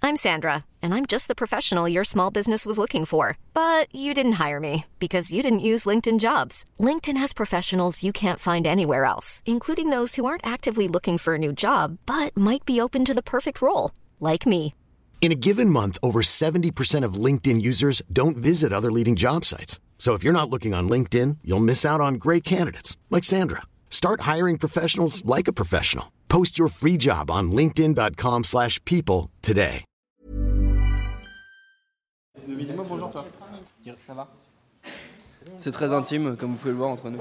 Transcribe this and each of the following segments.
I'm Sandra, and I'm just the professional your small business was looking for. But you didn't hire me because you didn't use LinkedIn Jobs. LinkedIn has professionals you can't find anywhere else, including those who aren't actively looking for a new job, but might be open to the perfect role, like me. In a given month, over 70% of LinkedIn users don't visit other leading job sites. So if you're not looking on LinkedIn, you'll miss out on great candidates like Sandra. Start hiring professionals like a professional. Post your free job on linkedin.com/people today. Dis-moi bonjour toi. Ça va ? C'est très intime, comme vous pouvez le voir entre nous.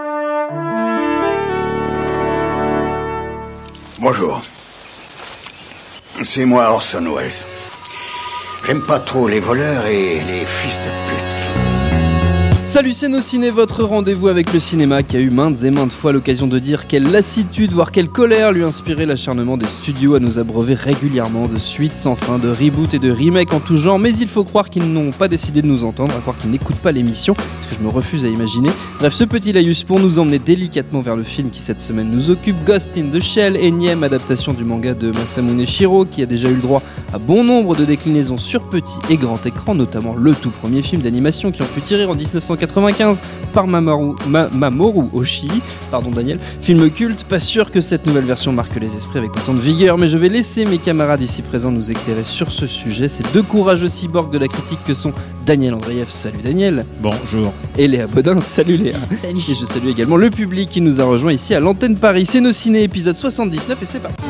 Bonjour. C'est moi Orson Welles. J'aime pas trop les voleurs et les fils de pute. Salut, c'est Nos Ciné, votre rendez-vous avec le cinéma qui a eu maintes et maintes fois l'occasion de dire quelle lassitude, voire quelle colère lui inspirait l'acharnement des studios à nous abreuver régulièrement de suites sans fin, de reboots et de remakes en tout genre, mais il faut croire qu'ils n'ont pas décidé de nous entendre, à croire qu'ils n'écoutent pas l'émission, ce que je me refuse à imaginer. Bref, ce petit laïus pour nous emmener délicatement vers le film qui cette semaine nous occupe, Ghost in the Shell, énième adaptation du manga de Masamune Shirow, qui a déjà eu le droit à bon nombre de déclinaisons sur petit et grand écran, notamment le tout premier film d'animation qui en fut tiré en 1995 par Mamoru Oshii, pardon Daniel, film culte. Pas sûr que cette nouvelle version marque les esprits avec autant de vigueur, mais je vais laisser mes camarades ici présents nous éclairer sur ce sujet, ces deux courageux cyborgs de la critique que sont Daniel Andreev, salut Daniel. Bonjour. Et Léa Bodin, salut Léa. Salut. Et je salue également le public qui nous a rejoint ici à l'antenne Paris. C'est Nos Ciné, épisode 79 et c'est parti.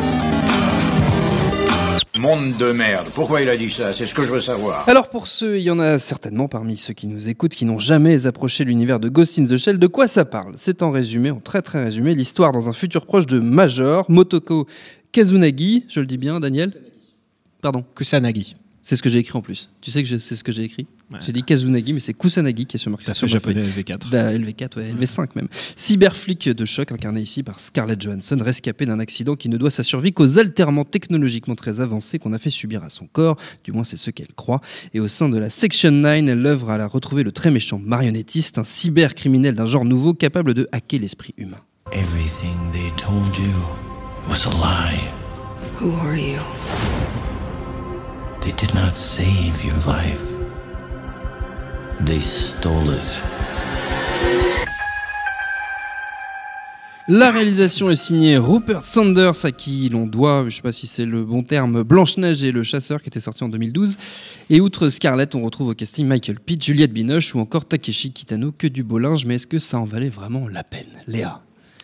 Monde de merde. Pourquoi il a dit ça ? C'est ce que je veux savoir. Alors pour ceux, il y en a certainement parmi ceux qui nous écoutent qui n'ont jamais approché l'univers de Ghost in the Shell. De quoi ça parle ? C'est en très résumé, l'histoire dans un futur proche de Major, Motoko Kazunagi, je le dis bien Daniel ? Pardon. Kusanagi. C'est ce que j'ai écrit en plus. Tu sais que c'est ce que j'ai écrit ? Ouais. J'ai dit Kazunagi, mais c'est Kusanagi qui est sur marqué. T'as fait japonais LV4. Bah, LV4, ouais, LV5 même. Cyberflic de choc, incarné ici par Scarlett Johansson, rescapée d'un accident qui ne doit sa survie qu'aux alterments technologiquement très avancés qu'on a fait subir à son corps, du moins c'est ce qu'elle croit. Et au sein de la Section 9, elle œuvre à la retrouver le très méchant marionnettiste, un cybercriminel d'un genre nouveau capable de hacker l'esprit humain. Everything they told you was a lie. Who are you? They did not save your life. They stole it. La réalisation est signée Rupert Sanders, à qui l'on doit, je ne sais pas si c'est le bon terme, Blanche-Neige et le Chasseur, qui était sorti en 2012. Et outre Scarlett, on retrouve au casting Michael Pitt, Juliette Binoche ou encore Takeshi Kitano, que du beau linge. Mais est-ce que ça en valait vraiment la peine, Léa ?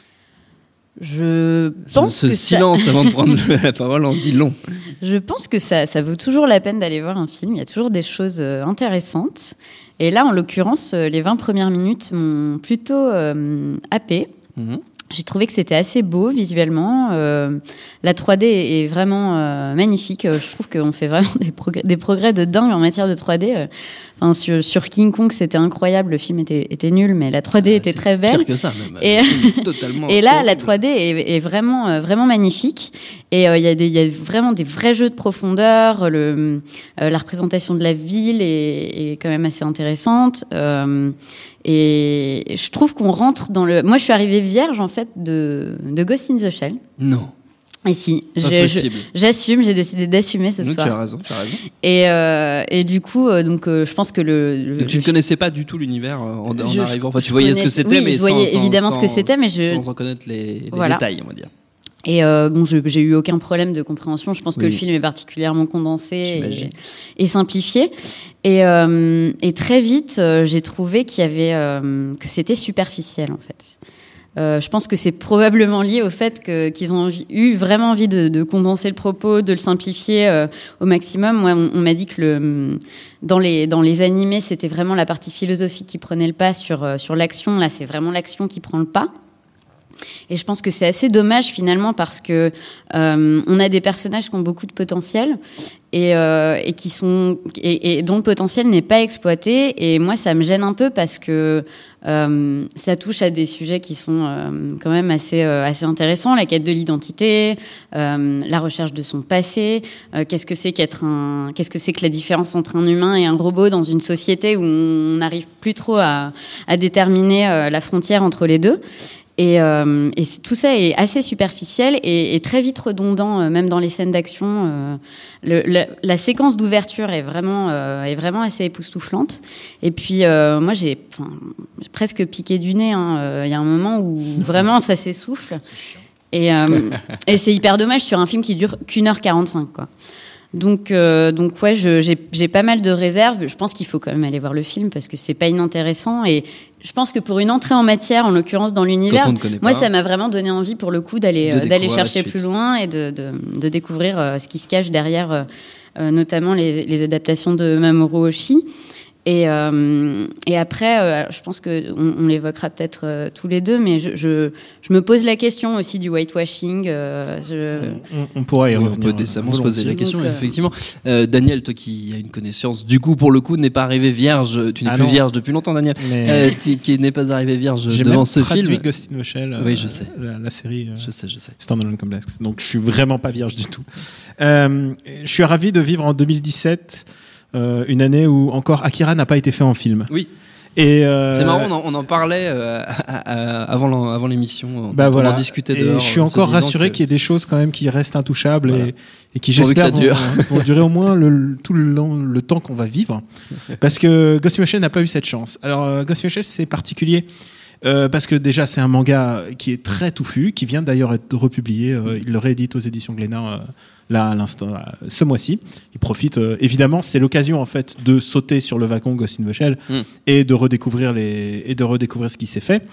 Je pense ce silence avant de prendre la parole en dit long. Je pense que ça vaut toujours la peine d'aller voir un film. Il y a toujours des choses intéressantes. Et là, en l'occurrence, les 20 premières minutes m'ont plutôt happé. J'ai trouvé que c'était assez beau visuellement. La 3D est vraiment magnifique. Je trouve qu'on fait vraiment des progrès de dingue en matière de 3D. Enfin, sur King Kong, c'était incroyable. Le film était nul, mais la 3D était très belle. Pire que ça, même. Et, totalement. Et là, la 3D est vraiment magnifique. Et il y a vraiment des vrais jeux de profondeur. La représentation de la ville est quand même assez intéressante. Et je trouve qu'on rentre dans le... Moi, je suis arrivée vierge, en fait, de Ghost in the Shell. Non. Et si, j'assume, j'ai décidé d'assumer ce soir. Tu as raison. Et du coup, je pense que Donc, tu ne connaissais pas du tout l'univers en arrivant. Enfin, tu voyais ce que c'était, mais je voyais évidemment ce que c'était, mais sans en connaître les détails, on va dire. Et j'ai eu aucun problème de compréhension. Je pense que le film est particulièrement condensé et simplifié. Et très vite, j'ai trouvé qu'il y avait que c'était superficiel, en fait. Je pense que c'est probablement lié au fait qu'ils ont eu vraiment envie de condenser le propos, de le simplifier au maximum. Moi, on m'a dit que dans les animés, c'était vraiment la partie philosophique qui prenait le pas sur l'action. Là, c'est vraiment l'action qui prend le pas. Et je pense que c'est assez dommage finalement parce que on a des personnages qui ont beaucoup de potentiel et dont le potentiel n'est pas exploité. Et moi, ça me gêne un peu parce que ça touche à des sujets qui sont quand même assez intéressants, la quête de l'identité, la recherche de son passé, qu'est-ce que c'est que la différence entre un humain et un robot dans une société où on n'arrive plus trop à déterminer la frontière entre les deux. Tout ça est assez superficiel et très vite redondant, même dans les scènes d'action. La séquence d'ouverture est vraiment assez époustouflante. Et puis moi j'ai presque piqué du nez. Il y a un moment où vraiment ça s'essouffle. Et c'est hyper dommage sur un film qui dure qu'1h45, quoi. Donc ouais, j'ai pas mal de réserves. Je pense qu'il faut quand même aller voir le film parce que c'est pas inintéressant. Et je pense que pour une entrée en matière, en l'occurrence dans l'univers, moi ça m'a vraiment donné envie pour le coup d'aller chercher plus loin et de découvrir ce qui se cache derrière, notamment les adaptations de Mamoru Oshii. Et après, je pense qu'on l'évoquera peut-être tous les deux, mais je me pose la question aussi du whitewashing. On pourrait y revenir. On peut décemment se poser la question, effectivement. Daniel, toi qui as une connaissance, du coup, pour le coup, n'est pas arrivé vierge. Tu n'es plus vierge depuis longtemps, Daniel. Qui n'est pas arrivé vierge devant ce film. J'ai même traduit Ghost in the Shell, oui, je sais. la série je sais. Standalone Complex. Donc, je suis vraiment pas vierge du tout. Je suis ravi de vivre en 2017. Une année où encore Akira n'a pas été fait en film. Oui. Et c'est marrant, on en parlait avant l'émission. On en discutait et dehors. Je suis encore rassuré qu'il y ait des choses quand même qui restent intouchables et qui j'espère vont durer au moins tout le temps qu'on va vivre. Parce que Ghost in the Shell n'a pas eu cette chance. Alors Ghost in the Shell c'est particulier. Parce que déjà c'est un manga qui est très touffu, qui vient d'ailleurs être republié. Il le réédite aux éditions Glénat là à l'instant, ce mois-ci. Il profite évidemment, c'est l'occasion en fait de sauter sur le wagon Ghost in the Shell et de redécouvrir ce qui s'est fait.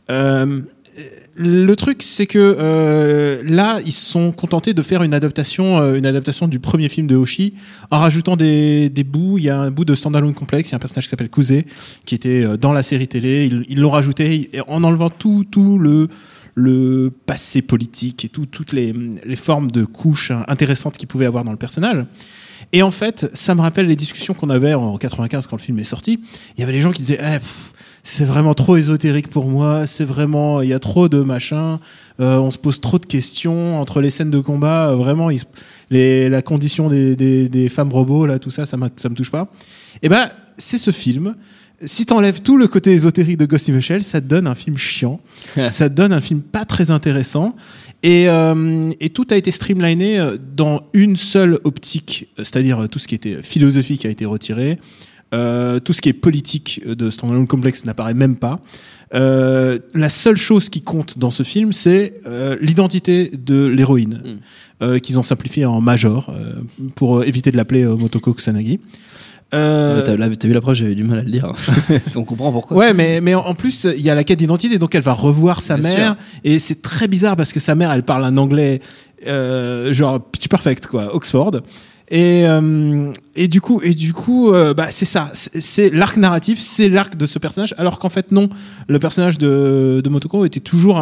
Le truc, c'est que là, ils se sont contentés de faire une adaptation du premier film de Oshii, en rajoutant des bouts. Il y a un bout de Standalone Complex, il y a un personnage qui s'appelle Kuze, qui était dans la série télé. Ils l'ont rajouté en enlevant tout le passé politique et toutes les formes de couches intéressantes qu'il pouvait avoir dans le personnage. Et en fait, ça me rappelle les discussions qu'on avait en 95 quand le film est sorti. Il y avait des gens qui disaient c'est vraiment trop ésotérique pour moi, il y a trop de machins, on se pose trop de questions entre les scènes de combat, vraiment la condition des femmes robots là, tout ça me touche pas. Et c'est ce film. Si t'enlèves tout le côté ésotérique de Ghost in the Shell, ça te donne un film chiant, ça te donne un film pas très intéressant, et tout a été streamliné dans une seule optique, c'est-à-dire tout ce qui était philosophique a été retiré. Tout ce qui est politique de Standalone Complex n'apparaît même pas. La seule chose qui compte dans ce film, c'est l'identité de l'héroïne, qu'ils ont simplifié en Major pour éviter de l'appeler Motoko Kusanagi. T'as vu l'approche, j'avais du mal à le lire. On comprend pourquoi. Ouais, mais en plus, il y a la quête d'identité, donc elle va revoir sa mère, et c'est très bizarre parce que sa mère, elle parle un anglais genre pitch perfect, quoi, Oxford. Et du coup, c'est ça, c'est l'arc narratif, c'est l'arc de ce personnage, alors qu'en fait non, le personnage de Motoko était toujours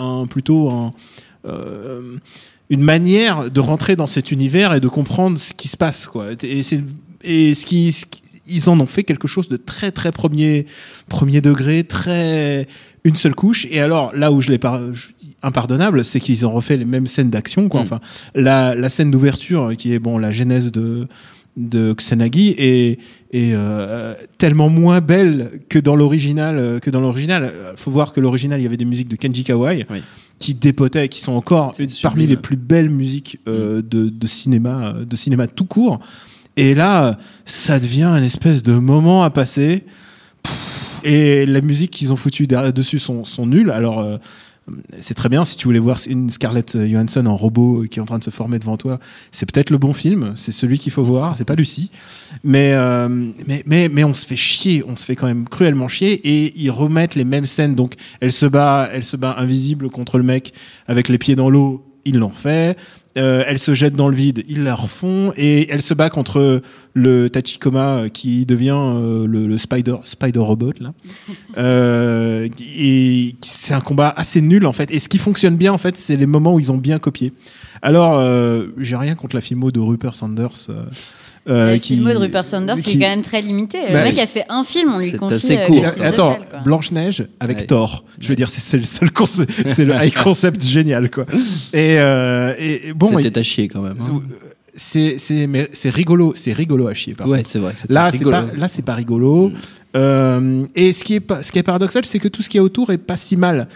une manière de rentrer dans cet univers et de comprendre ce qui se passe, quoi. Ils en ont fait quelque chose de très très premier degré, très une seule couche. Et alors là où je l'ai impardonnable, c'est qu'ils ont refait les mêmes scènes d'action, quoi. Enfin, la scène d'ouverture qui est la genèse de Kusanagi est tellement moins belle que dans l'original. Faut voir que l'original, il y avait des musiques de Kenji Kawai qui dépotaient, qui sont encore parmi les plus belles musiques de cinéma tout court. Et là, ça devient une espèce de moment à passer. Et la musique qu'ils ont foutue dessus sont nulles. Alors, c'est très bien si tu voulais voir une Scarlett Johansson en robot qui est en train de se former devant toi. C'est peut-être le bon film. C'est celui qu'il faut voir. C'est pas Lucie. Mais on se fait chier. On se fait quand même cruellement chier. Et ils remettent les mêmes scènes. Donc, elle se bat invisible contre le mec avec les pieds dans l'eau. Ils l'ont refait. Elle se jette dans le vide, ils la refont, et elle se bat contre le Tachikoma qui devient le spider robot là. Et c'est un combat assez nul en fait. Et ce qui fonctionne bien en fait, c'est les moments où ils ont bien copié. Alors j'ai rien contre la filmo de Rupert Sanders. La filmo de Rupert Sanders qui est quand même très limité. Le mec a fait un film, on lui confie. C'est assez court. Attends, Blanche-Neige avec Thor. Je veux dire, c'est le seul concept, c'est le high concept génial, quoi. Et bon. C'était à chier quand même. Hein. C'est rigolo à chier. Par contre. C'est vrai. Là, c'est pas rigolo. Et ce qui est paradoxal, c'est que tout ce qui est autour est pas si mal.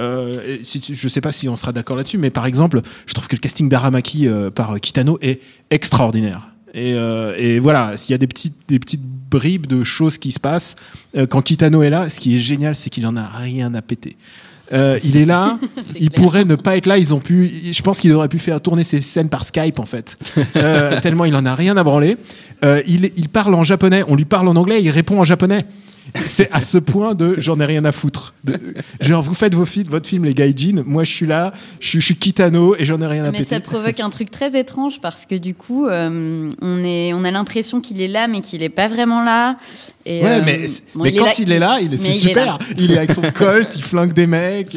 Je sais pas si on sera d'accord là-dessus, mais par exemple, je trouve que le casting d'Aramaki par Kitano est extraordinaire. Et voilà, il y a des petites bribes de choses qui se passent quand Kitano est là. Ce qui est génial, c'est qu'il en a rien à péter. Il est là, il pourrait ne pas être là. Je pense qu'il aurait pu faire tourner ses scènes par Skype en fait, tellement il en a rien à branler. Il parle en japonais, on lui parle en anglais, il répond en japonais. C'est à ce point de j'en ai rien à foutre. Genre vous faites votre film les gaijin, moi je suis là, je suis Kitano et j'en ai rien à péter. Mais ça provoque un truc très étrange parce que du coup on a l'impression qu'il est là mais qu'il est pas vraiment là. Et, mais quand il est là, c'est super. Il est avec son colt, il flingue des mecs,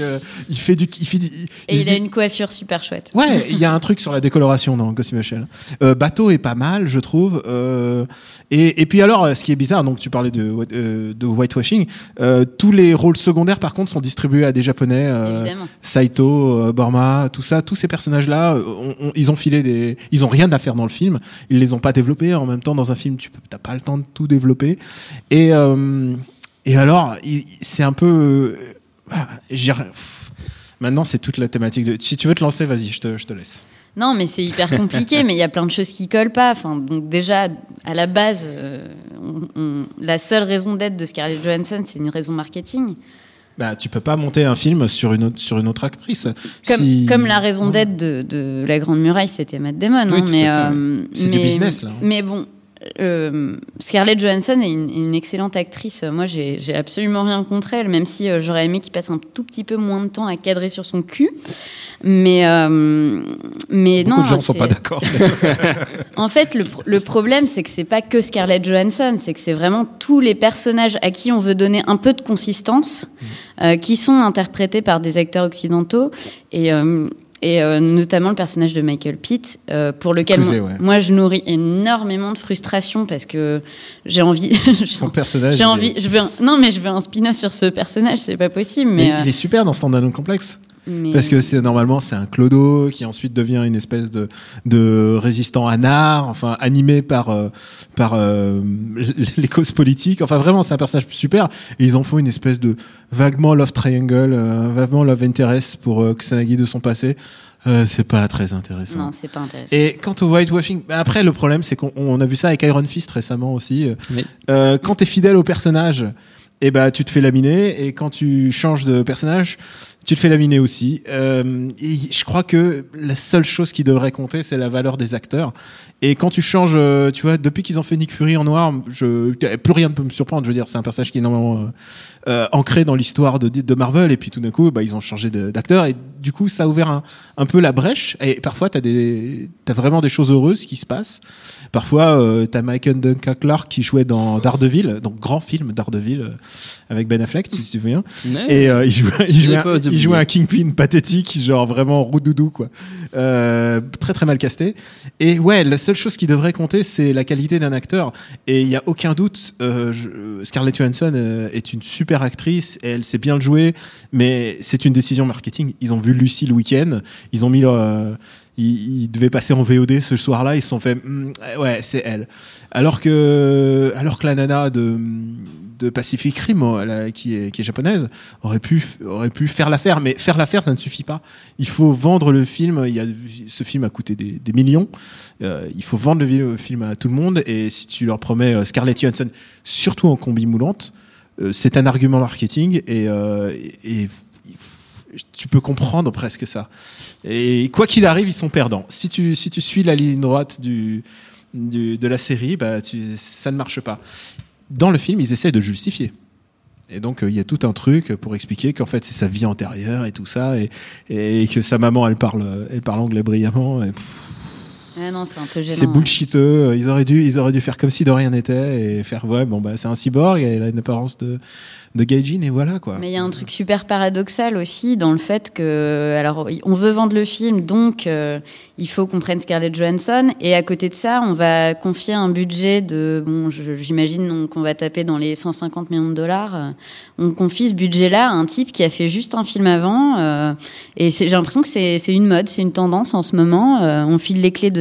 il a une coiffure super chouette. Ouais, il y a un truc sur la décoloration dans Ghost in the Shell. Bateau est pas mal, je trouve. Et puis alors, ce qui est bizarre, donc tu parlais de whitewashing, tous les rôles secondaires par contre sont distribués à des Japonais. Saito, Borma, tout ça, tous ces personnages-là, ils ont rien à faire dans le film. Ils les ont pas développés. En même temps, dans un film, t'as pas le temps de tout développer. Et alors, c'est un peu. Maintenant, c'est toute la thématique de. Si tu veux te lancer, vas-y, je te laisse. Non, mais c'est hyper compliqué, mais il y a plein de choses qui collent pas. Enfin, donc déjà, à la base, la seule raison d'être de Scarlett Johansson, c'est une raison marketing. Bah, tu peux pas monter un film sur une autre actrice. Comme la raison d'être de La Grande Muraille, c'était Matt Damon. Oui, c'est du business, là. Mais bon, Scarlett Johansson est une excellente actrice. Moi, j'ai absolument rien contre elle, même si j'aurais aimé qu'il passe un tout petit peu moins de temps à cadrer sur son cul. Mais beaucoup de gens sont pas d'accord. En fait, le problème, c'est que c'est pas que Scarlett Johansson, c'est que c'est vraiment tous les personnages à qui on veut donner un peu de consistance, qui sont interprétés par des acteurs occidentaux et notamment le personnage de Michael Pitt, pour lequel moi je nourris énormément de frustration parce que j'ai envie. Son personnage. Je veux un spin-off sur ce personnage, c'est pas possible. Mais il est super dans Standalone Complex. Parce que normalement c'est un clodo qui ensuite devient une espèce de résistant anard, enfin animé par les causes politiques. Enfin vraiment c'est un personnage super. Et ils en font une espèce de vaguement love triangle, vaguement love interest pour Kusanagi de son passé. C'est pas très intéressant. Non, c'est pas intéressant. Et quant au whitewashing, après le problème c'est qu'on a vu ça avec Iron Fist récemment aussi. Quand t'es fidèle au personnage, tu te fais laminer, et quand tu changes de personnage, tu te fais laminer aussi. Et je crois que la seule chose qui devrait compter, c'est la valeur des acteurs. Et quand tu changes, tu vois, depuis qu'ils ont fait Nick Fury en noir, plus rien ne peut me surprendre. Je veux dire, c'est un personnage qui est énormément ancré dans l'histoire de Marvel. Et puis tout d'un coup, ils ont changé d'acteur. Et du coup, ça a ouvert un peu la brèche. Et parfois, t'as vraiment des choses heureuses qui se passent. Parfois, t'as Michael Duncan Clark qui jouait dans Daredevil, donc grand film Daredevil avec Ben Affleck, si tu te souviens. Ouais. Et il jouait un Kingpin pathétique, genre vraiment roudoudou, quoi. Très très mal casté. Et ouais, la seule chose qui devrait compter, c'est la qualité d'un acteur. Et il y a aucun doute, Scarlett Johansson est une super actrice, et elle sait bien le jouer, mais c'est une décision marketing. Ils ont vu Lucy le week-end, ils ont mis ils devaient passer en VOD ce soir-là, ils se sont fait ouais, c'est elle. Alors que la nana de Pacific Rim, qui est japonaise, aurait pu faire l'affaire. Mais faire l'affaire, ça ne suffit pas. Il faut vendre le film. Ce film a coûté des millions. Il faut vendre le film à tout le monde. Et si tu leur promets Scarlett Johansson, surtout en combi moulante, c'est un argument marketing. Et tu peux comprendre presque ça. Et quoi qu'il arrive, ils sont perdants. Si tu suis la ligne droite de la série, ça ne marche pas. Dans le film, ils essaient de le justifier. Et donc, il y a tout un truc pour expliquer qu'en fait, c'est sa vie antérieure et tout ça, et que sa maman, elle parle anglais brillamment. Et ah non, c'est un peu gênant. C'est bullshiteux. Ils auraient dû faire comme si de rien n'était et faire c'est un cyborg, et il a une apparence de gaijin, et voilà, quoi. Mais il y a un truc super paradoxal aussi dans le fait que, alors, on veut vendre le film, donc il faut qu'on prenne Scarlett Johansson, et à côté de ça, on va confier un budget j'imagine qu'on va taper dans les 150 millions de dollars. On confie ce budget-là à un type qui a fait juste un film avant, et j'ai l'impression que c'est une mode, c'est une tendance en ce moment. On file les clés de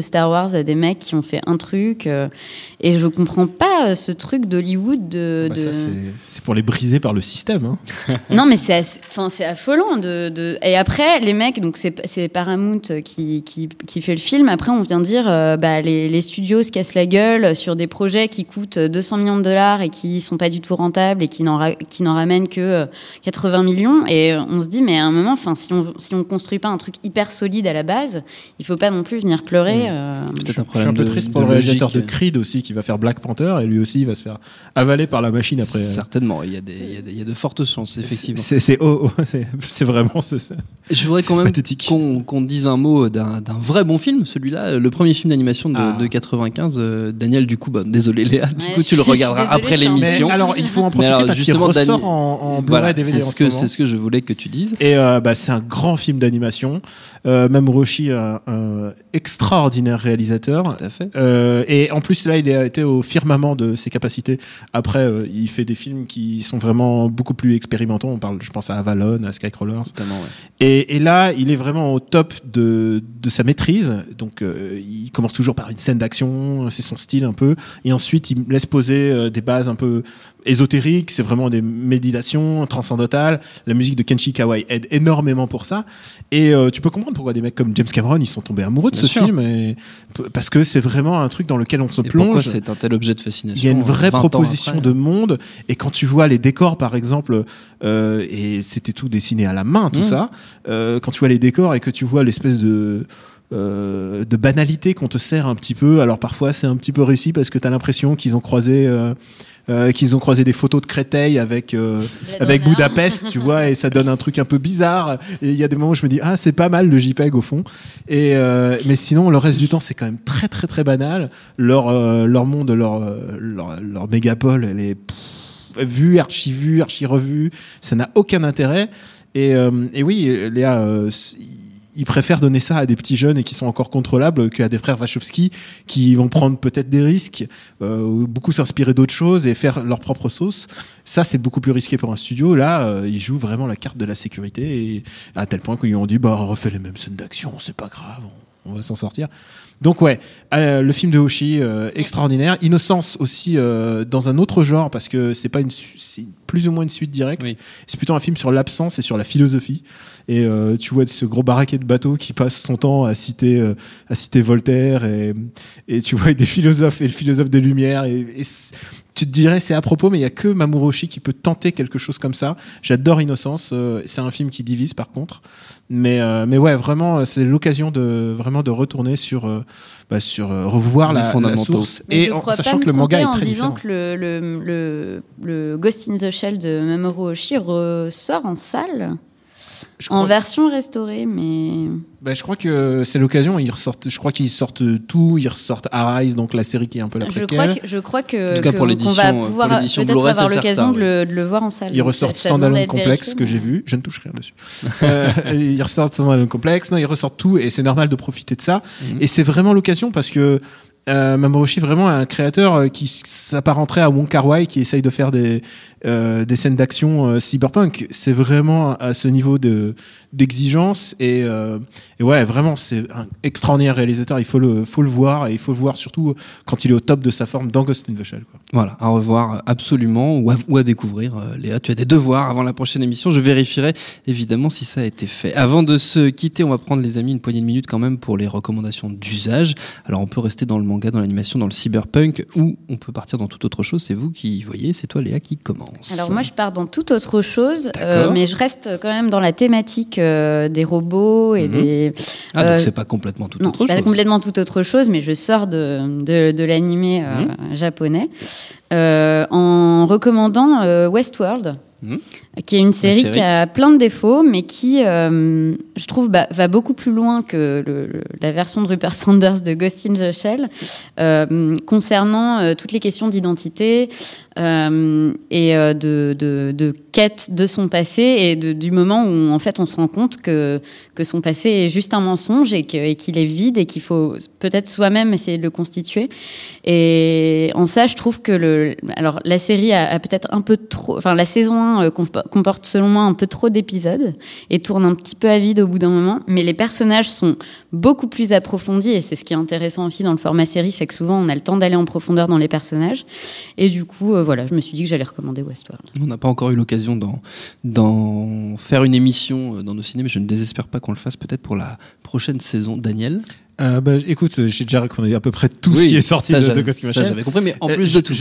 Star Wars à des mecs qui ont fait un truc. Et je comprends pas ce truc d'Hollywood Ça, c'est pour les briser par le système. Hein. Non, mais c'est affolant. Et après, les mecs, donc c'est Paramount qui fait le film. Après, on vient dire les studios se cassent la gueule sur des projets qui coûtent 200 millions de dollars et qui sont pas du tout rentables et qui n'en ramènent que 80 millions. Et on se dit, mais à un moment, si on construit pas un truc hyper solide à la base, il faut pas non plus venir pleurer. Peut-être un problème. Je suis un peu triste pour le réalisateur de Creed aussi, qui va faire Black Panther, et lui aussi il va se faire avaler par la machine après. Certainement, il y a de fortes chances, effectivement. C'est vraiment. Je voudrais quand même qu'on dise un mot d'un vrai bon film, celui-là, le premier film d'animation de 95. Daniel, du coup, désolé Léa, du coup tu le regarderas après l'émission. Mais alors il faut en profiter parce qu'il ressort en Blu-ray DVD en ce moment. C'est ce que je voulais que tu dises. Et c'est un grand film d'animation. Mamoru Oshii, un extraordinaire réalisateur. Tout à fait. Et en plus là, il a été au firmament de ses capacités. Après, il fait des films qui sont vraiment beaucoup plus expérimentaux. Je pense à Avalon, à Skycrawlers. Totalement, ouais. Et là, il est vraiment au top de sa maîtrise. Donc, il commence toujours par une scène d'action, c'est son style un peu. Et ensuite, il laisse poser des bases un peu ésotériques. C'est vraiment des méditations transcendantales. La musique de Kenshi Kawai aide énormément pour ça. Et tu peux comprendre pourquoi des mecs comme James Cameron, ils sont tombés amoureux de ce film. Parce que c'est vraiment un truc dans lequel on se plonge. Pourquoi c'est un tel objet de fascination? Il y a une vraie proposition de monde. Et quand tu vois les décors, par exemple, et c'était tout dessiné à la main, tout ça. Quand tu vois les décors et que tu vois l'espèce de banalité qu'on te sert un petit peu. Alors parfois c'est un petit peu réussi parce que t'as l'impression qu'ils ont croisé des photos de Créteil avec Budapest, tu vois, et ça donne un truc un peu bizarre. Et il y a des moments où je me dis c'est pas mal le JPEG au fond. Et mais sinon le reste du temps c'est quand même très très très banal. Leur monde, leur mégapole, elle est vue, archi-revue. Ça n'a aucun intérêt. Et oui, Léa. Ils préfèrent donner ça à des petits jeunes et qui sont encore contrôlables qu'à des frères Wachowski qui vont prendre peut-être des risques, beaucoup s'inspirer d'autres choses et faire leur propre sauce. Ça, c'est beaucoup plus risqué pour un studio. Là, ils jouent vraiment la carte de la sécurité et à tel point qu'ils lui ont dit refais les mêmes scènes d'action, c'est pas grave, on va s'en sortir. Donc ouais, le film de Oshii, extraordinaire. Innocence aussi dans un autre genre parce que c'est plus ou moins une suite directe. Oui. C'est plutôt un film sur l'absence et sur la philosophie. Et tu vois ce gros baraquet de bateau qui passe son temps à citer Voltaire et tu vois des philosophes et le philosophe des Lumières et tu te dirais c'est à propos, mais il y a que Mamoru Oshii qui peut tenter quelque chose comme ça. J'adore Innocence. C'est un film qui divise par contre, mais ouais, vraiment c'est l'occasion de retourner sur revoir la source et sachant que le manga est très différent. En disant que le Ghost in the Shell de Mamoru Oshii ressort en salle. En version restaurée, mais... je crois que c'est l'occasion. Je crois qu'ils sortent tout. Ils ressortent Arise, donc la série qui est un peu la préquelle. Je crois que en tout cas, pour l'édition, qu'on va pouvoir peut-être Blu-ray, avoir l'occasion de le voir en salle. Ils ressortent Standalone Complex, que j'ai vu. Je ne touche rien dessus. Ils ressortent Standalone Complex. Non, ils ressortent tout et c'est normal de profiter de ça. Et c'est vraiment l'occasion parce que Mamoru Oshii vraiment un créateur qui s'apparenterait à Wong Kar-wai qui essaye de faire des scènes d'action cyberpunk. C'est vraiment à ce niveau d'exigence et ouais, vraiment c'est un extraordinaire réalisateur. Il faut le voir et il faut le voir surtout quand il est au top de sa forme dans Ghost in the Shell, quoi. Voilà, à revoir absolument ou à découvrir. Léa, tu as des devoirs avant la prochaine émission. Je vérifierai évidemment si ça a été fait. Avant de se quitter, on va prendre les amis une poignée de minutes quand même pour les recommandations d'usage. Alors on peut rester dans le manga, dans l'animation, dans le cyberpunk ou on peut partir dans toute autre chose. C'est vous qui voyez, c'est toi Léa qui commence. Alors moi je pars dans toute autre chose, mais je reste quand même dans la thématique des robots et des... donc c'est pas complètement toute autre chose. Non, c'est pas complètement toute autre chose, mais je sors de l'animé japonais en recommandant Westworld. Qui est une série qui a plein de défauts, mais qui, je trouve, va beaucoup plus loin que la version de Rupert Sanders de Ghost in the Shell, concernant toutes les questions d'identité et de quête de son passé et du moment où en fait on se rend compte que son passé est juste un mensonge et qu'il est vide et qu'il faut peut-être soi-même essayer de le constituer. Et en ça, je trouve que alors la série a peut-être un peu trop, enfin la saison 1 comporte selon moi un peu trop d'épisodes et tourne un petit peu à vide au bout d'un moment. Mais les personnages sont beaucoup plus approfondis et c'est ce qui est intéressant aussi dans le format série, c'est que souvent on a le temps d'aller en profondeur dans les personnages. Et du coup, voilà, je me suis dit que j'allais recommander Westworld. On n'a pas encore eu l'occasion d'en faire une émission dans nos ciné, mais je ne désespère pas qu'on le fasse peut-être pour la prochaine saison. Daniel ? Écoute, j'ai déjà recommandé à peu près tout ce qui est sorti de Ghost in the Shell. Ça, j'avais compris, mais en plus de tout.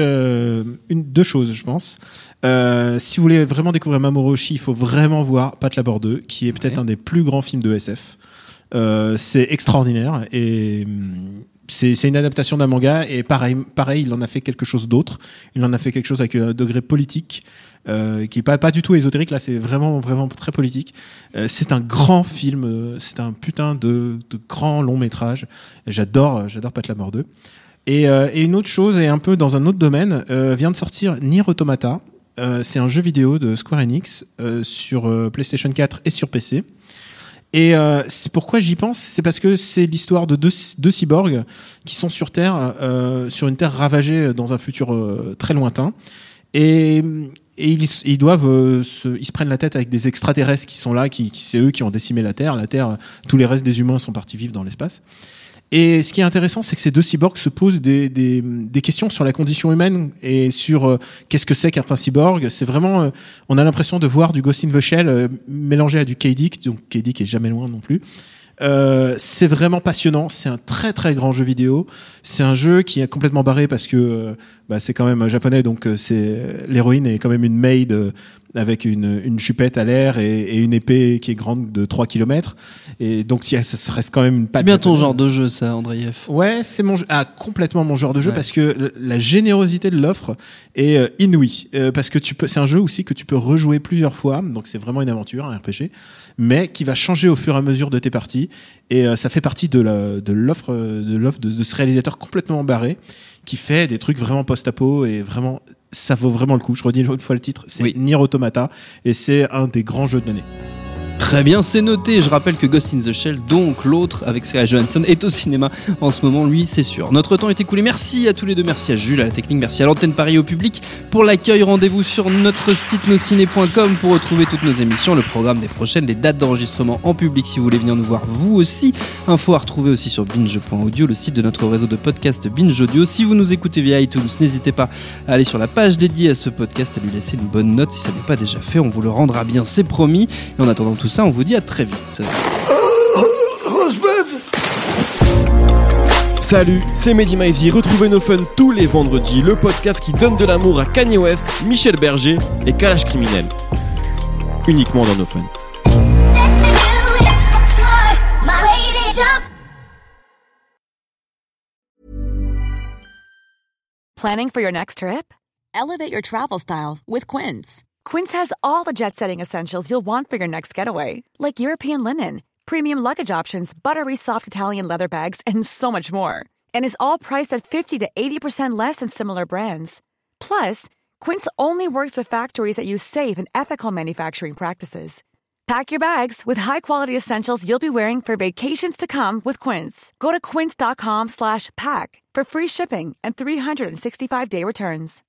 Deux choses, je pense. Si vous voulez vraiment découvrir Mamoru Oshii, il faut vraiment voir Pat Labor 2, qui est peut-être un des plus grands films de SF. C'est extraordinaire et c'est une adaptation d'un manga et pareil, il en a fait quelque chose d'autre. Il en a fait quelque chose avec un degré politique. Qui est pas du tout ésotérique, là c'est vraiment très politique. C'est un grand film, c'est un putain de grand long métrage. J'adore Pat Labor 2. Et une autre chose, et un peu dans un autre domaine, vient de sortir Nier Automata. C'est un jeu vidéo de Square Enix sur PlayStation 4 et sur PC. Et c'est pourquoi j'y pense, c'est parce que c'est l'histoire de deux cyborgs qui sont sur Terre, sur une Terre ravagée dans un futur très lointain. Et ils doivent ils se prennent la tête avec des extraterrestres qui sont là, qui c'est eux qui ont décimé la Terre. La Terre, tous les restes des humains sont partis vivre dans l'espace. Et ce qui est intéressant, c'est que ces deux cyborgs se posent des questions sur la condition humaine et sur qu'est-ce que c'est qu'un cyborg. C'est vraiment, on a l'impression de voir du Ghost in the Shell mélangé à du K-Dick, donc K-Dick est jamais loin non plus. C'est vraiment passionnant, c'est un très très grand jeu vidéo, c'est un jeu qui est complètement barré parce que c'est quand même japonais, donc l'héroïne est quand même une maid avec une chupette à l'air et une épée qui est grande de 3 km et donc ça reste quand même une patte. C'est bien ton genre de jeu ça, Andreev. Ouais, c'est complètement mon genre de jeu parce que la générosité de l'offre est inouïe, parce que c'est un jeu aussi que tu peux rejouer plusieurs fois, donc c'est vraiment une aventure, un RPG, mais qui va changer au fur et à mesure de tes parties et ça fait partie de l'offre de ce réalisateur complètement barré qui fait des trucs vraiment post-apo et vraiment ça vaut vraiment le coup. Je redis une fois le titre, c'est Nier Automata et c'est un des grands jeux de l'année. Très bien, c'est noté. Je rappelle que Ghost in the Shell, donc l'autre avec Scarlett Johansson, est au cinéma en ce moment, lui, c'est sûr. Notre temps est écoulé. Merci à tous les deux. Merci à Jules, à la technique. Merci à l'antenne Paris, au public pour l'accueil. Rendez-vous sur notre site nosciné.com pour retrouver toutes nos émissions, le programme des prochaines, les dates d'enregistrement en public si vous voulez venir nous voir vous aussi. Info à retrouver aussi sur binge.audio, le site de notre réseau de podcast Binge Audio. Si vous nous écoutez via iTunes, n'hésitez pas à aller sur la page dédiée à ce podcast, à lui laisser une bonne note si ça n'est pas déjà fait. On vous le rendra bien, c'est promis. Et en attendant tout ça, on vous dit à très vite. Salut, c'est Mehdi Maizy. Retrouvez No Fun tous les vendredis, le podcast qui donne de l'amour à Kanye West, Michel Berger et Kalash Criminel. Uniquement dans No Fun. Planning for your next trip? Elevate your travel style with Quince. Quince has all the jet-setting essentials you'll want for your next getaway, like European linen, premium luggage options, buttery soft Italian leather bags, and so much more. And is all priced at 50 to 80% less than similar brands. Plus, Quince only works with factories that use safe and ethical manufacturing practices. Pack your bags with high-quality essentials you'll be wearing for vacations to come with Quince. Go to quince.com/pack for free shipping and 365-day returns.